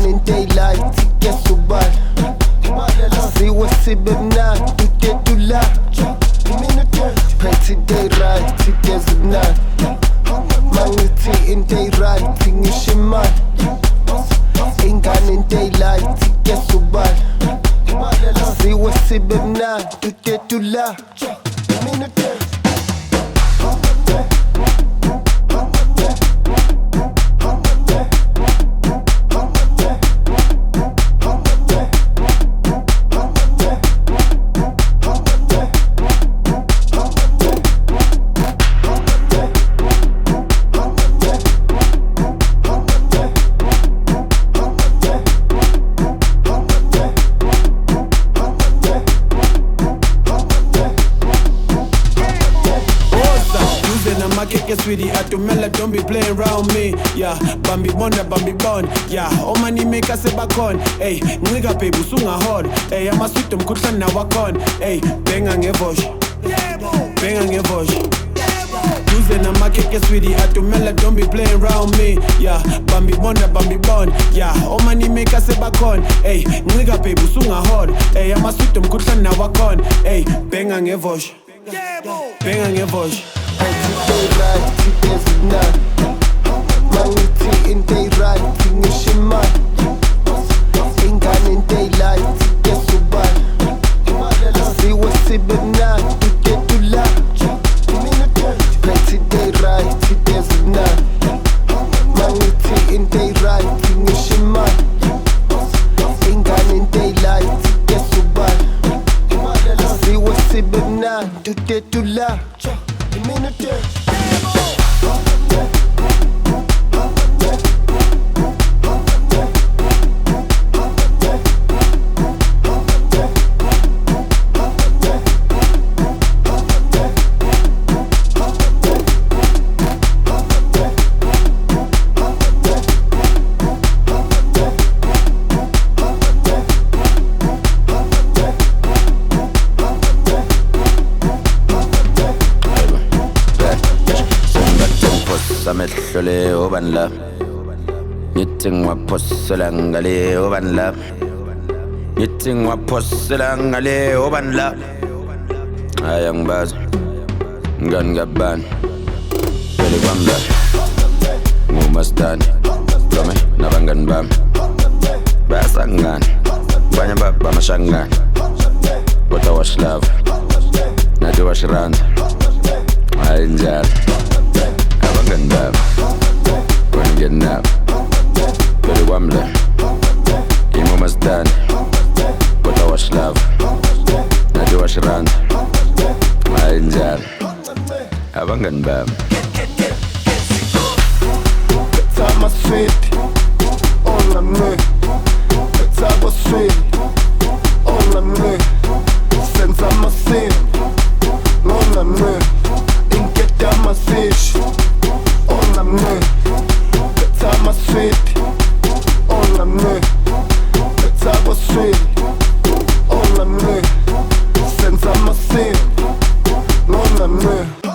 ingane in daylight iyasubala siwe sibe mnandi tutetula phethe day right igeze mnandi mangithi in day right ngisho imali ingane in daylight iyasubala siwe sibe mnandi tutetula Sweetie, atumela, don't be playing around me. Yeah, Bambi Bonda, Bambi Bond. Yeah, oh money make us a bakon. Hey, nigga pay busunga hard. Hey, I'm a sweet mkutan na wakon. Hey, benga ngevosh. Benga ngevosh. Tuesday na makeke sweetie, atumela, don't be playing around me. Yeah, Bambi Bonda, Bambi Bond. Yeah, oh money make us a bakon. Hey, nigga pay busunga hard. Hey, I'm a sweet mkutan na wakon. Hey, benga ngevosh. Benga ngevosh. Day right, igeze mnandi mangithi in day right ngisho imali ingane in daylight iyasubala siwe sibe mnandi tutetula phethe day right igeze mnandi mangithi in day right ngisho imali ingane in daylight iyasubala siwe sibe mnandi tutetula Samehlole obanla ngithi ngiwaphosela ngale obanla ngithi ngiwaphosela ngale obanla aya ngibaza ngani ngabani phela kwamla ngumastani lome nabangani bami basangani banye bamashangani kodwa washlava nathi washiranda hayi njalo abangani bami wangenap phela kwamla imomastani kodwa washlava nathi washiranda hayi njalo abangani bami Betama sweet, on la me. Betama sweet, on la me. Senza ma sin, non la me. Inquieta ma fish, on la me. Betama sweet, on la me. Betama sweet, on la me. Senza ma sin, non la me.